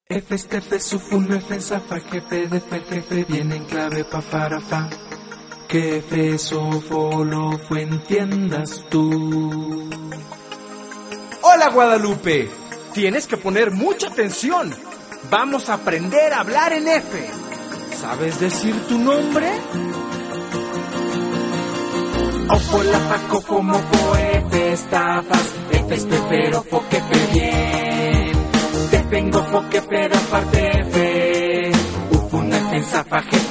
F, estefe, sufun, F, zafa, jefe, defe, jefe, viene en clave, pa, para, fa. Que F, sofo, lo, fue, entiendas tú. Hola Guadalupe, tienes que poner mucha atención. Vamos a aprender a hablar en F. ¿Sabes decir tu nombre? Ofo, la, fa, cofo, mofo, F, estafas, F, estefero, fo, que fe, bien. Te vengo, fo, que fe, da, parte, F. Ufuna, F, zafa, jefe,